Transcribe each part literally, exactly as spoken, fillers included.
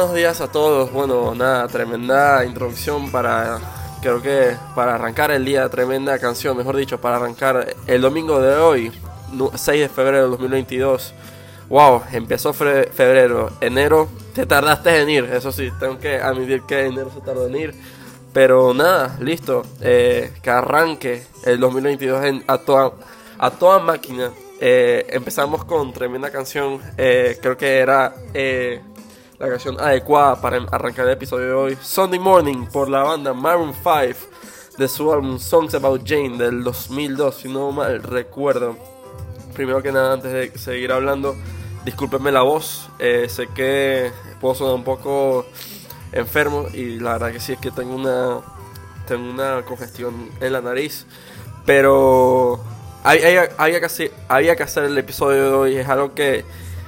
buenos días a todos. Bueno, nada, tremenda introducción para, creo que para arrancar el día, tremenda canción, mejor dicho, para arrancar el domingo de hoy, seis de febrero de dos mil veintidós. Wow, empezó fe- febrero, enero, te tardaste en ir, eso sí, tengo que admitir que enero se tardó en ir. Pero nada, listo, eh, que arranque el dos mil veintidós en, a, toda, a toda máquina. Eh, empezamos con tremenda canción, eh, creo que era eh, la canción adecuada para arrancar el episodio de hoy. Sunday Morning por la banda Maroon five de su álbum Songs About Jane del dos mil dos, si no mal recuerdo. Primero que nada, antes de seguir hablando, discúlpenme la voz, eh, sé que puedo sonar un poco enfermo y la verdad que sí es que tengo una, tengo una congestión en la nariz, pero había, había, que hacer, había que hacer el episodio de hoy. Es algo que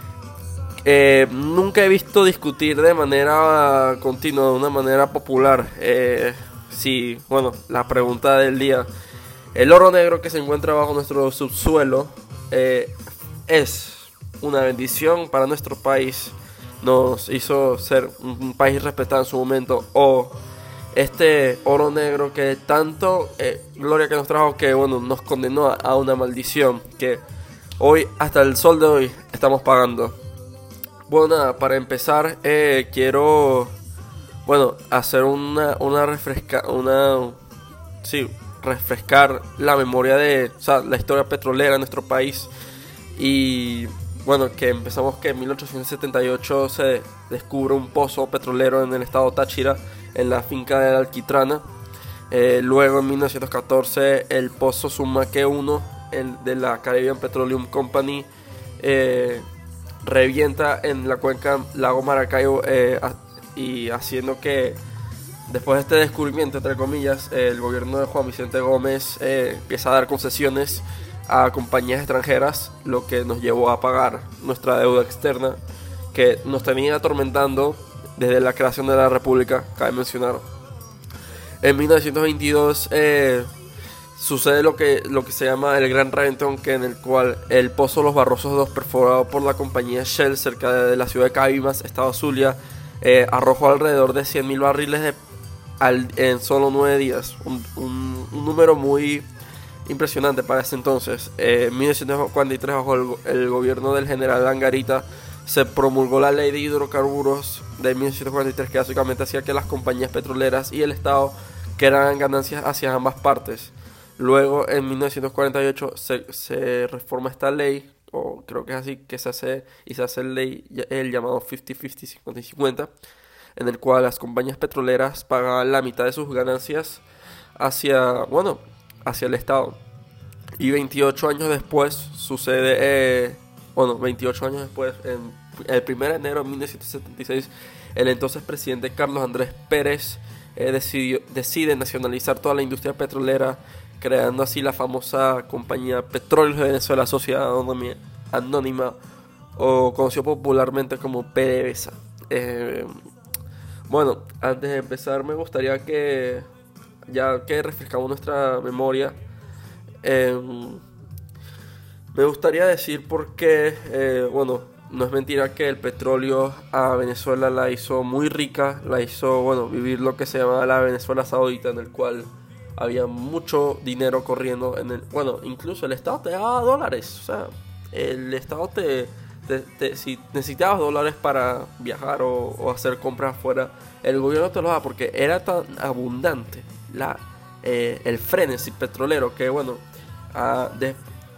eh, nunca he visto discutir de manera continua, de una manera popular. Eh, sí, bueno, la pregunta del día: el oro negro que se encuentra bajo nuestro subsuelo eh, es una bendición para nuestro país, nos hizo ser un país respetado en su momento, o este oro negro que tanto eh, gloria que nos trajo, que bueno, nos condenó a, a una maldición que hoy, hasta el sol de hoy, estamos pagando. Bueno, nada, para empezar eh, quiero bueno hacer una una refresca una sí refrescar la memoria de, o sea, la historia petrolera de nuestro país. Y bueno, que empezamos que en mil ochocientos setenta y ocho se descubre un pozo petrolero en el estado Táchira, en la finca de la Alquitrana. Eh, luego en mil novecientos catorce el pozo Sumaque uno, el de la Caribbean Petroleum Company, eh, revienta en la cuenca lago Maracaibo, eh, y haciendo que después de este descubrimiento, entre comillas, eh, el gobierno de Juan Vicente Gómez eh, empieza a dar concesiones a compañías extranjeras, lo que nos llevó a pagar nuestra deuda externa que nos tenía atormentando desde la creación de la República, cabe mencionar. En mil novecientos veintidós eh, sucede lo que, lo que se llama el Gran Reventón, que en el cual el pozo Los Barrosos dos, perforado por la compañía Shell cerca de la ciudad de Cabimas, estado Zulia, eh, arrojó alrededor de cien mil barriles de, al, en solo nueve días, un, un, un número muy impresionante para ese entonces. Eh, en mil novecientos cuarenta y tres, bajo el, el gobierno del general Angarita, se promulgó la ley de hidrocarburos de mil novecientos cuarenta y tres, que básicamente hacía que las compañías petroleras y el Estado crearan ganancias hacia ambas partes. Luego en mil novecientos cuarenta y ocho se, se reforma esta ley, o creo que es así, que se hace y se hace el, ley, el llamado cincuenta cincuenta, cincuenta y cincuenta, en el cual las compañías petroleras pagan la mitad de sus ganancias hacia, bueno, hacia el Estado. Y veintiocho años después sucede, eh, bueno, veintiocho años después, en el primero de enero de mil novecientos setenta y seis, el entonces presidente Carlos Andrés Pérez eh, decidió, decide nacionalizar toda la industria petrolera, creando así la famosa compañía Petróleos de Venezuela, Sociedad Anónima, Anónima, o conocido popularmente como PDVSA. Eh, bueno, antes de empezar me gustaría que, ya que refrescamos nuestra memoria, eh, me gustaría decir por qué, eh, bueno, no es mentira que el petróleo a Venezuela la hizo muy rica, la hizo, bueno, vivir lo que se llamaba la Venezuela Saudita, en el cual había mucho dinero corriendo en el, bueno, incluso el Estado te daba dólares, o sea, el Estado te, te, te si necesitabas dólares para viajar o, o hacer compras afuera, el gobierno te lo daba porque era tan abundante la eh, el frenesí petrolero, que bueno, a, de,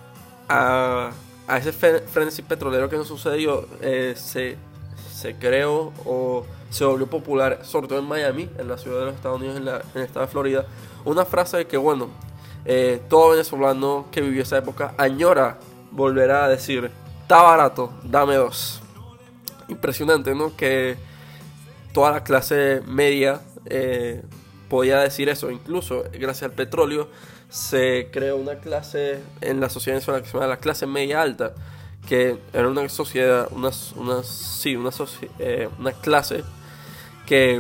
a, a ese frenesí petrolero que nos sucedió, eh, se, se creó o se volvió popular, sobre todo en Miami, en la ciudad de los Estados Unidos, en, la, en el estado de Florida, una frase de que bueno, eh, todo venezolano que vivió esa época añora volver a decir: está barato, dame dos. Impresionante, ¿no? Que toda la clase media eh, podía decir eso. Incluso gracias al petróleo se creó una clase en la sociedad venezolana que se llama la clase media alta, que era una sociedad, una, una, sí, una, soci, eh, una clase que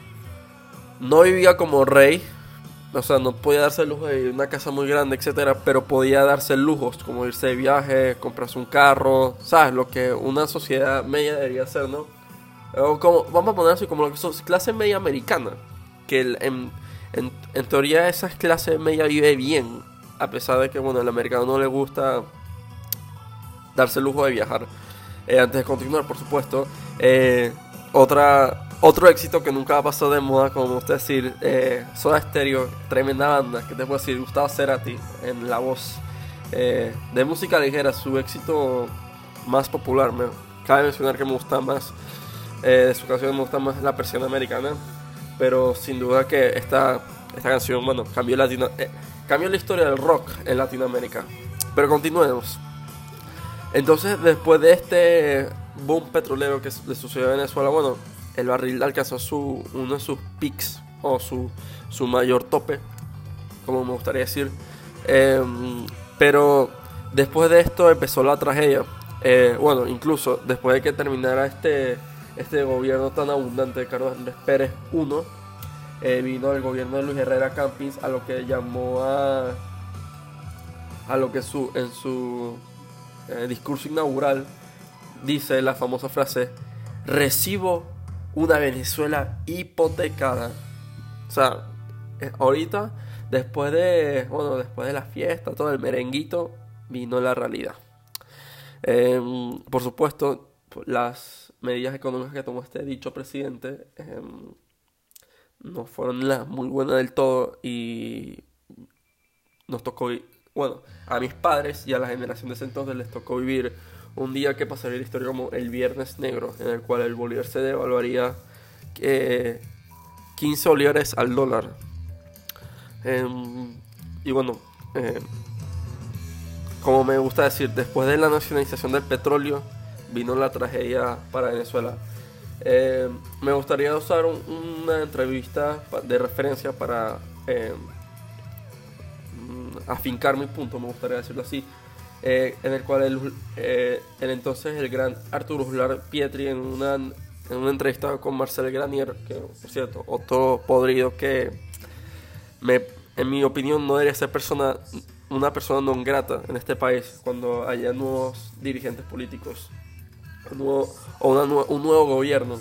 no vivía como rey, o sea, no podía darse el lujo de vivir en una casa muy grande, etcétera, pero podía darse lujos como irse de viaje, comprarse un carro, ¿sabes? Lo que una sociedad media debería hacer, ¿no? O como, vamos a poner así, como lo que son clase media americana. Que el- en, en, en teoría esa clase media vive bien. A pesar de que, bueno, al americano no le gusta darse el lujo de viajar. Eh, antes de continuar, por supuesto, eh, otra, otro éxito que nunca ha pasado de moda, como me gusta decir, eh, Soda Stereo, tremenda banda, que te puedo decir, Gustavo Cerati en la voz. Eh, de música ligera, su éxito más popular, me, cabe mencionar que me gusta más, eh, de su canción me gusta más La Persiana Americana, pero sin duda que esta, esta canción, bueno, cambió, Latino, eh, cambió la historia del rock en Latinoamérica. Pero continuemos. Entonces, después de este boom petrolero que le sucedió a Venezuela, bueno, el barril alcanzó su, uno de sus peaks, o su, su mayor tope, como me gustaría decir. Eh, pero después de esto empezó la tragedia. Eh, bueno, incluso después de que terminara este, este gobierno tan abundante de Carlos Andrés Pérez primero, eh, vino el gobierno de Luis Herrera Campins, a lo que llamó a, a lo que su, en su eh, discurso inaugural dice la famosa frase: recibo una Venezuela hipotecada. O sea, eh, ahorita, después de, bueno, después de la fiesta, todo el merenguito, vino la realidad. Eh, por supuesto, las medidas económicas que tomó este dicho presidente eh, no fueron las muy buenas del todo, y nos tocó, bueno, a mis padres y a la generación de ese entonces les tocó vivir un día que pasaría la historia como el Viernes Negro, en el cual el bolívar se devaluaría eh, quince bolívares al dólar. Eh, y bueno, eh, como me gusta decir, después de la nacionalización del petróleo vino la tragedia para Venezuela. Eh, me gustaría usar un, una entrevista de referencia para eh, afincar mi punto, me gustaría decirlo así, eh, en el cual el, eh, el entonces el gran Arturo Uslar Pietri, en una, en una entrevista con Marcel Granier, que por cierto, otro podrido que me, en mi opinión no debería ser persona, una persona non grata en este país cuando haya nuevos dirigentes políticos, un nuevo, o una, un nuevo gobierno.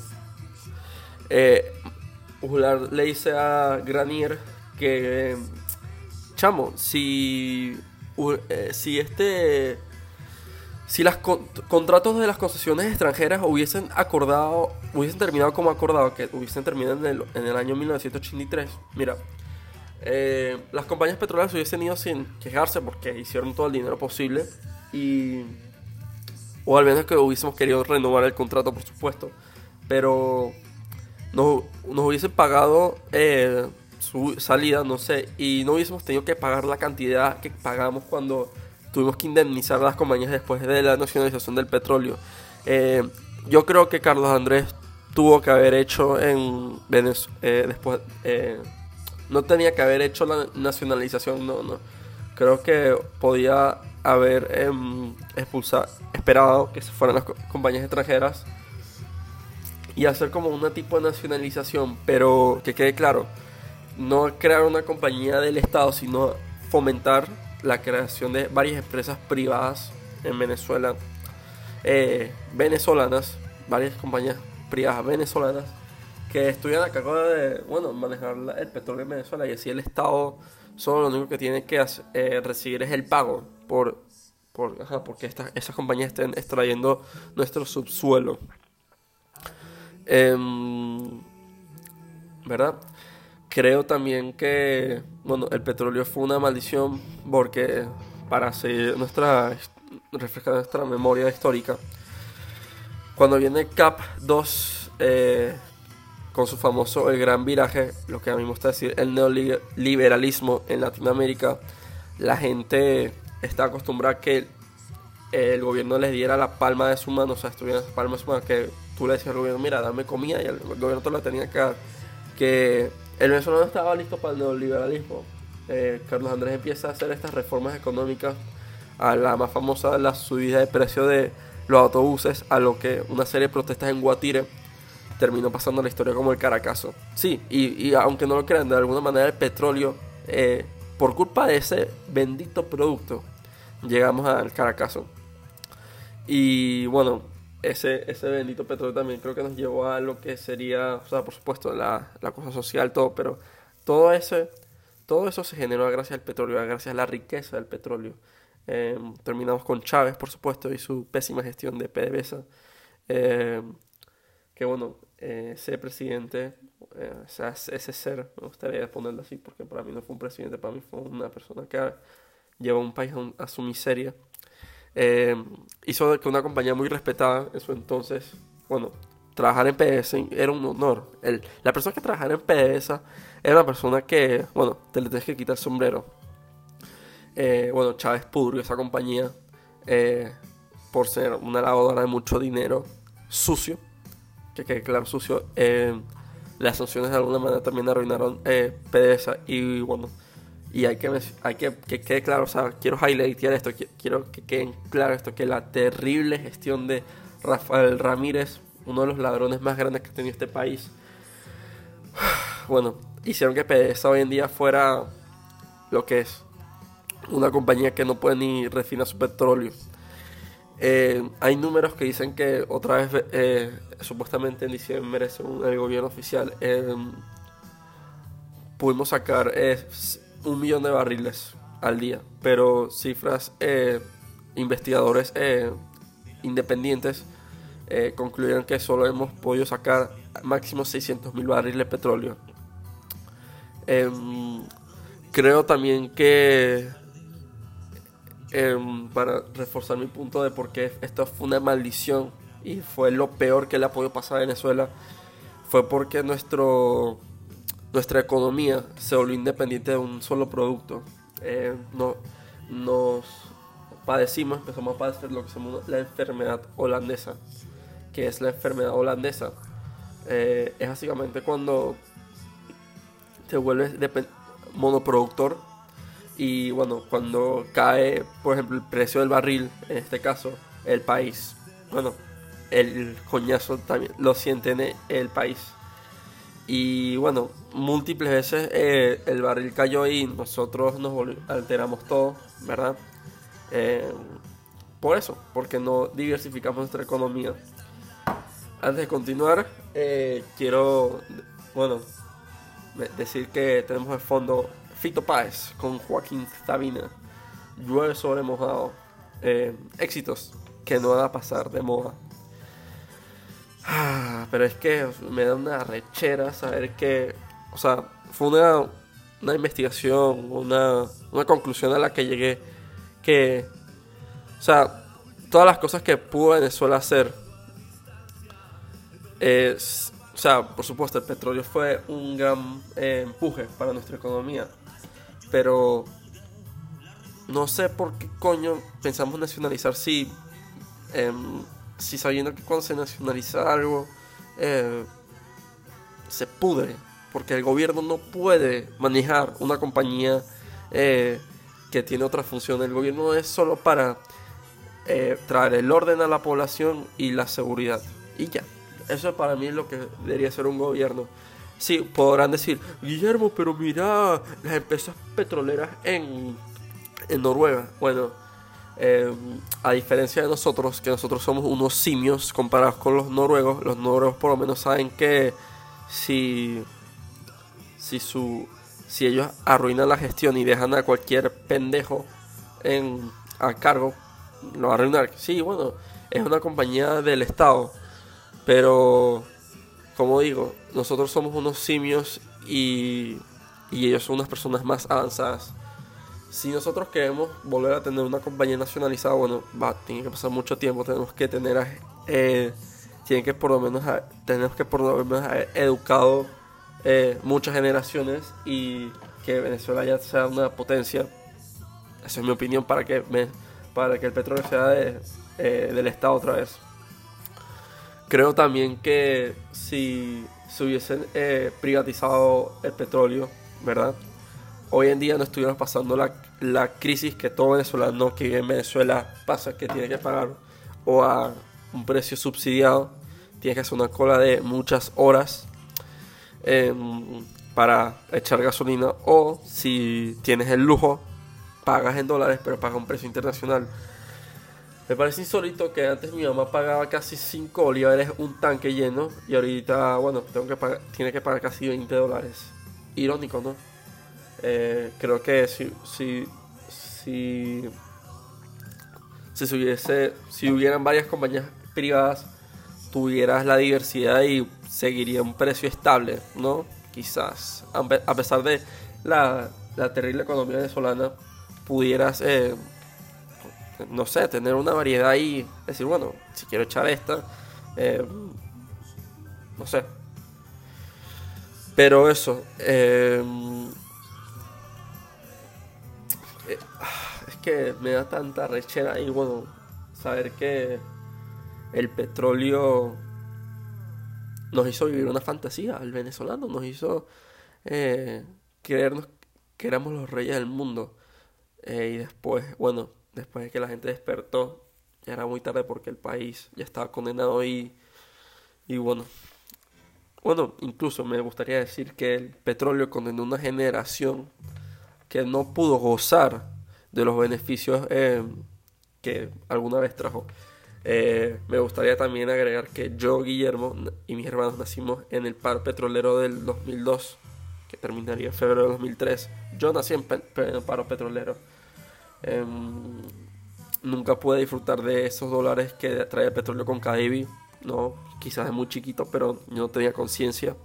eh, Uslar le dice a Granier que, chamo, si, eh, si este si los con, contratos de las concesiones extranjeras hubiesen acordado, hubiesen terminado como acordado, que hubiesen terminado en el, en el año mil novecientos ochenta y tres, mira, eh, las compañías petroleras hubiesen ido sin quejarse porque hicieron todo el dinero posible, y o al menos que hubiésemos querido renovar el contrato, por supuesto, pero nos, nos hubiesen pagado eh, su salida, no sé, y no hubiésemos tenido que pagar la cantidad que pagamos cuando tuvimos que indemnizar a las compañías después de la nacionalización del petróleo. Eh, yo creo que Carlos Andrés tuvo que haber hecho en Venezuela, eh, después, eh, no tenía que haber hecho la nacionalización, no, no. Creo que podía haber eh, expulsado, esperado que se fueran las co- compañías extranjeras y hacer como una tipo de nacionalización, pero que quede claro, no crear una compañía del Estado, sino fomentar la creación de varias empresas privadas en Venezuela, eh, venezolanas, varias compañías privadas venezolanas que estuvieran a cargo de, bueno, manejar la, el petróleo en Venezuela, y así el Estado solo lo único que tiene que hacer, eh, recibir es el pago por, por ajá, porque estas, esas compañías estén extrayendo nuestro subsuelo. Eh, ¿Verdad? Creo también que, bueno, el petróleo fue una maldición porque, para seguir nuestra, refrescar nuestra memoria histórica, cuando viene CAP dos, eh, con su famoso El Gran Viraje, lo que a mí me gusta decir, el neoliberalismo en Latinoamérica, la gente está acostumbrada a que el gobierno les diera la palma de su mano, o sea, estuviera la palma de su mano, que tú le decías al gobierno, mira, dame comida, y el gobierno te la tenía que dar. Que el venezolano estaba listo para el neoliberalismo. eh, Carlos Andrés empieza a hacer estas reformas económicas, a la más famosa, la subida de precio de los autobuses, a lo que una serie de protestas en Guatire terminó pasando a la historia como el Caracazo. Sí, y, y aunque no lo crean, de alguna manera el petróleo, eh, por culpa de ese bendito producto, llegamos al Caracazo. Y bueno, ese, ese bendito petróleo también creo que nos llevó a lo que sería, o sea, por supuesto, la, la cosa social, todo, pero todo ese, todo eso se generó gracias al petróleo, gracias a la riqueza del petróleo. Eh, terminamos con Chávez, por supuesto, y su pésima gestión de PDVSA. Eh, que bueno, eh, ese presidente, eh, o sea, ese ser, me gustaría ponerlo así, porque para mí no fue un presidente, para mí fue una persona que lleva un país a, un, a su miseria. Eh, hizo que una compañía muy respetada en su entonces, bueno, trabajar en P D V S A era un honor. El, la persona que trabajara en P D V S A era una persona que, bueno, te le tienes que quitar el sombrero. Eh, bueno, Chávez pudrió esa compañía eh, por ser una lavadora de mucho dinero sucio, que quede claro, sucio. Eh, las sanciones de alguna manera también arruinaron eh, P D V S A y bueno, y hay que hay que que quede claro, o sea, quiero highlightear esto, quiero que quede claro esto, que la terrible gestión de Rafael Ramírez, uno de los ladrones más grandes que ha tenido este país, bueno, hicieron que P D V S A hoy en día fuera lo que es, una compañía que no puede ni refinar su petróleo. Eh, hay números que dicen que otra vez, eh, supuestamente en diciembre, según el gobierno oficial, eh, pudimos sacar eh, un millón de barriles al día, pero cifras, eh, investigadores eh, independientes eh, concluyeron que solo hemos podido sacar máximo seiscientos mil barriles de petróleo. Eh, creo también que Eh, para reforzar mi punto de por qué esto fue una maldición y fue lo peor que le ha podido pasar a Venezuela, fue porque nuestro, nuestra economía se volvió independiente de un solo producto. Eh, no, nos padecimos, empezamos a padecer lo que se llama la enfermedad holandesa. Que es la enfermedad holandesa? Eh, es básicamente cuando te vuelves monoproductor. Y bueno, cuando cae, por ejemplo, el precio del barril, en este caso, el país, bueno, el coñazo también lo siente en el país. Y bueno, múltiples veces eh, el barril cayó y nosotros nos alteramos todo, ¿verdad? Eh, por eso, porque no diversificamos nuestra economía. Antes de continuar, eh, quiero, bueno, decir que tenemos de fondo Fito Páez con Joaquín Sabina, Llueve sobre mojado, eh, éxitos que no van a pasar de moda. Ah, pero es que me da una rechera saber que, o sea, fue una, una investigación, una, una conclusión a la que llegué, que, o sea, todas las cosas que pudo Venezuela hacer, es, o sea, por supuesto, el petróleo fue un gran eh, empuje para nuestra economía. Pero no sé por qué coño pensamos nacionalizar si, eh, si sabiendo que cuando se nacionaliza algo eh, se pudre, porque el gobierno no puede manejar una compañía eh, que tiene otra función. El gobierno es solo para eh, traer el orden a la población y la seguridad, y ya. Eso para mí es lo que debería ser un gobierno. Sí, podrán decir, Guillermo, pero mira las empresas petroleras en, en Noruega. Bueno, eh, a diferencia de nosotros, que nosotros somos unos simios comparados con los noruegos, los noruegos por lo menos saben que si, si, su, si ellos arruinan la gestión y dejan a cualquier pendejo en, a cargo, lo va a arruinar. Sí, bueno, es una compañía del Estado, pero como digo, nosotros somos unos simios y, y ellos son unas personas más avanzadas. Si nosotros queremos volver a tener una compañía nacionalizada, bueno, va, tiene que pasar mucho tiempo. Tenemos que tener, eh, tienen que por lo menos, tenemos que por lo menos haber educado eh, muchas generaciones y que Venezuela ya sea una potencia. Esa es mi opinión, para que me, para que el petróleo sea de, eh, del Estado otra vez. Creo también que si se hubiesen eh, privatizado el petróleo, ¿verdad? Hoy en día no estuviéramos pasando la, la crisis que todo venezolano que vive en Venezuela pasa, que tiene que pagar o a un precio subsidiado, tiene que hacer una cola de muchas horas eh, para echar gasolina, o si tienes el lujo, pagas en dólares pero pagas un precio internacional. Me parece insólito que antes mi mamá pagaba casi cinco bolívares un tanque lleno y ahorita, bueno, tengo que pagar, tiene que pagar casi veinte dólares. Irónico, ¿no? Eh, creo que si, si, si, si, se hubiese, si hubieran varias compañías privadas, tuvieras la diversidad y seguiría un precio estable, ¿no? Quizás, a pesar de la, la terrible economía venezolana, pudieras... Eh, no sé, tener una variedad y decir, bueno, si quiero echar esta, eh, no sé. Pero eso, eh, eh, es que me da tanta rechera y bueno, saber que el petróleo nos hizo vivir una fantasía, el venezolano nos hizo eh, creernos que éramos los reyes del mundo. Eh, y después, bueno, después de que la gente despertó, ya era muy tarde porque el país ya estaba condenado y, y bueno, bueno, incluso me gustaría decir que el petróleo condenó una generación que no pudo gozar de los beneficios eh, que alguna vez trajo. Eh, me gustaría también agregar que yo, Guillermo y mis hermanos nacimos en el paro petrolero del dos mil dos, que terminaría en febrero de dos mil tres. Yo nací en, pe- en el paro petrolero. Eh, nunca pude disfrutar de esos dólares que trae el petróleo con Cadivi, no, quizás de muy chiquito, pero yo no tenía conciencia.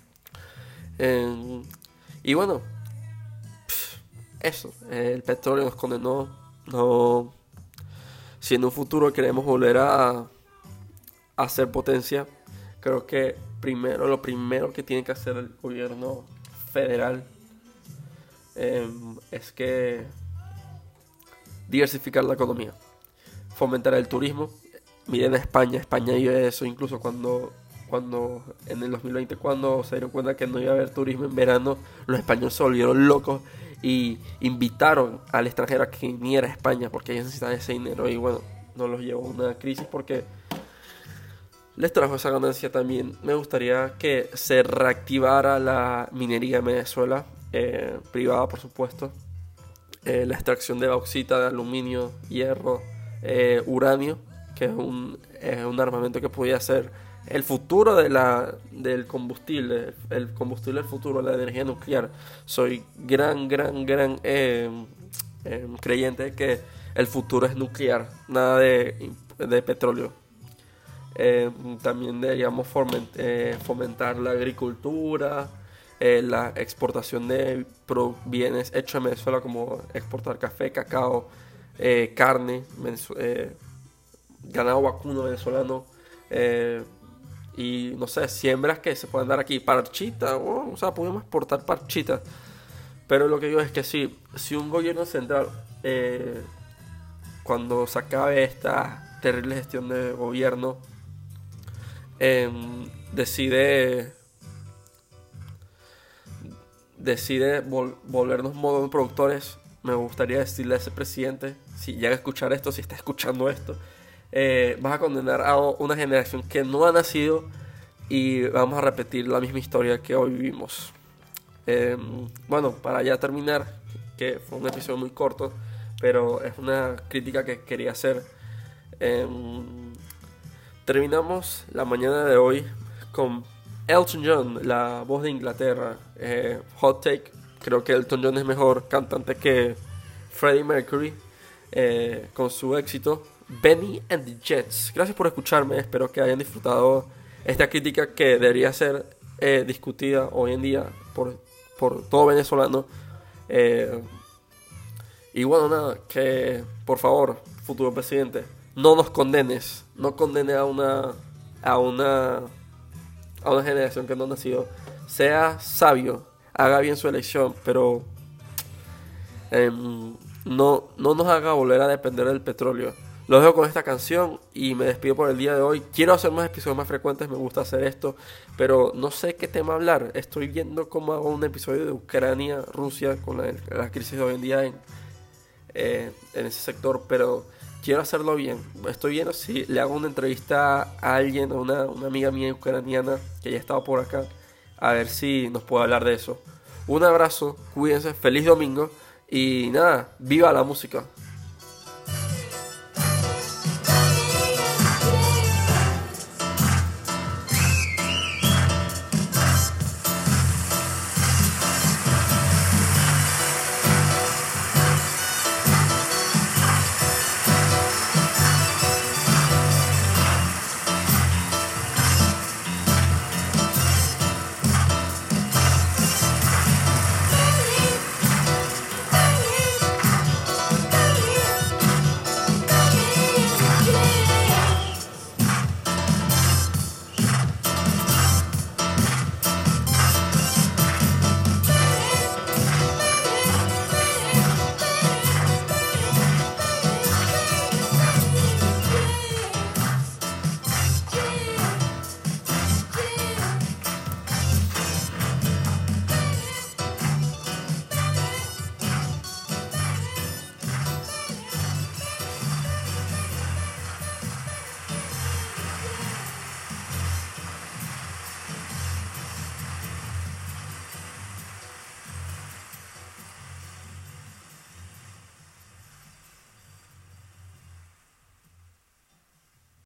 Eh, y bueno, pff, eso, eh, el petróleo nos condenó. No, si en un futuro queremos volver a, a ser potencia, creo que primero, lo primero que tiene que hacer el gobierno federal eh, es que diversificar la economía, fomentar el turismo. Miren a España, España vive eso, incluso cuando, cuando en el dos mil veinte, cuando se dieron cuenta que no iba a haber turismo en verano, los españoles se volvieron locos y invitaron al extranjero a que viniera a España porque ellos necesitaban ese dinero y bueno, no los llevó a una crisis porque les trajo esa ganancia también. Me gustaría que se reactivara la minería en Venezuela, eh, privada por supuesto. Eh, la extracción de bauxita, de aluminio, hierro, eh, uranio, que es un, es un armamento que podía ser el futuro de la, del combustible, el combustible del futuro, la energía nuclear. Soy gran, gran, gran eh, eh, creyente de que el futuro es nuclear, nada de, de petróleo. Eh, también deberíamos foment, eh, fomentar la agricultura, Eh, la exportación de pro bienes hechos en Venezuela, como exportar café, cacao, eh, carne, eh, ganado vacuno venezolano, eh, y no sé, siembras que se pueden dar aquí, parchita, oh, o sea, podemos exportar parchita. Pero lo que digo es que si, si un gobierno central, eh, cuando se acabe esta terrible gestión de gobierno, eh, decide decide vol- volvernos monoproductores, me gustaría decirle a ese presidente, si llega a escuchar esto, si está escuchando esto, eh, vas a condenar a una generación que no ha nacido y vamos a repetir la misma historia que hoy vivimos. Eh, bueno, para ya terminar, que fue un episodio muy corto, pero es una crítica que quería hacer. Eh, terminamos la mañana de hoy con Elton John, la voz de Inglaterra. eh, Hot take, creo que Elton John es mejor cantante que Freddie Mercury, eh, con su éxito Benny and the Jets. Gracias por escucharme, espero que hayan disfrutado esta crítica que debería ser eh, discutida hoy en día por, por todo venezolano. eh, y bueno, nada, que por favor, futuro presidente, no nos condenes, no condene a una a una a una generación que no ha nacido. Sea sabio, haga bien su elección, pero eh, no, no nos haga volver a depender del petróleo. Los dejo con esta canción y me despido por el día de hoy. Quiero hacer más episodios más frecuentes, me gusta hacer esto, pero no sé qué tema hablar. Estoy viendo cómo hago un episodio de Ucrania, Rusia, con la, la crisis de hoy en día en, eh, en ese sector, pero quiero hacerlo bien. Estoy viendo si le hago una entrevista a alguien, a una, una amiga mía ucraniana que ya estaba por acá, a ver si nos puede hablar de eso. Un abrazo, cuídense, feliz domingo y nada, viva la música.